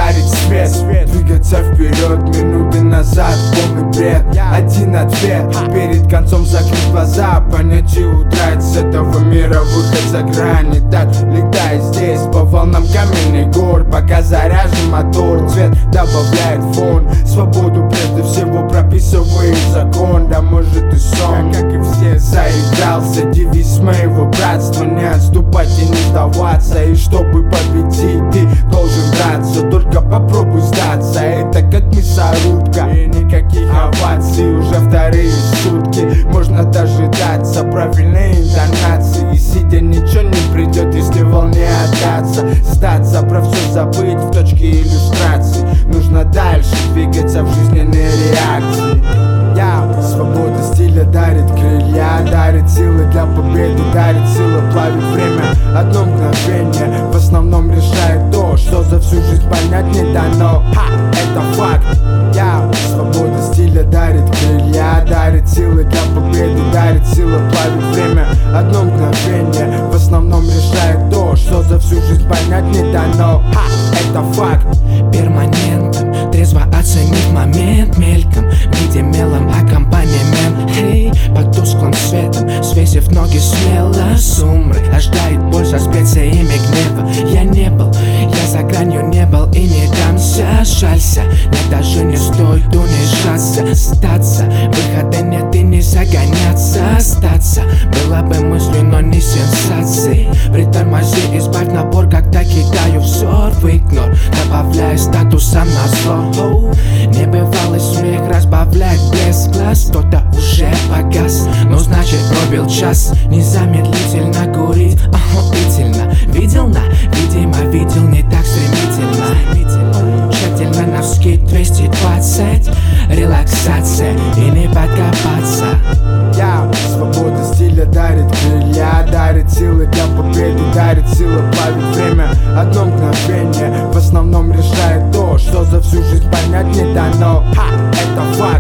дарить свет. Двигаться вперед, минуты назад, полный бред. Один ответ, перед концом закрыть глаза, понять и удрать с этого мира, выход за грани. Так, летай здесь по волнам каменных гор, пока заряжен мотор, цвет добавляет фон. Свободу прежде всего прописывает закон. Да может и сон, как и все, заигрался. Девиз моего братства: не отступать и не сдаваться. И чтобы победить, ты должен драться. Только попробуй сдаться, это как мясорубка. И никаких оваций уже вторые сутки. Можно дожидаться правильной интонации. Сидя ничего не придет, если волне отдаться. Сдаться, про все забыть в точке иллюстрации. Нужно дальше двигаться в жизненной реакции. Свобода стиля дарит крылья, дарит силы для победы, дарит силы, плавит время. Одно мгновение в основном решает то, что за всю жизнь понять не дано. Это факт. Свобода стиля дарит крылья, дарит силы для победы, дарит силы, плавит время. Одно мгновение в основном решает то, что за всю жизнь понять не дано. Это факт. Перманентом, трезво оценив момент, мельком видя мелом аккомпанемент. Эй, под тусклым светом, свесив ноги смело, сумрак ожидает боль со специями гнева. Я не был, я за гранью не был и не дамся. Жалься, нет, даже не стоит унижаться. Сдаться, выхода нет и не загоняться. Остаться было бы мыслью, но не сенсацией. Притормози, избавь напор, когда кидаю взор в игнор, добавляя статусом на зло. Небывалый смех разбавляет блеск глаз. Кто-то уже погас, ну значит пробил час. Незамедлительно курить, охуительно. Видел на, видимо видел не так стремительно. Тщательно навскид 220. Релаксация и не подкопаться. Свобода стиля дарит крылья, дарит силы для победы, дарит силы, плавит время. Одно мгновение в основном решает то, что за всю жизнь понять не дано. Это факт.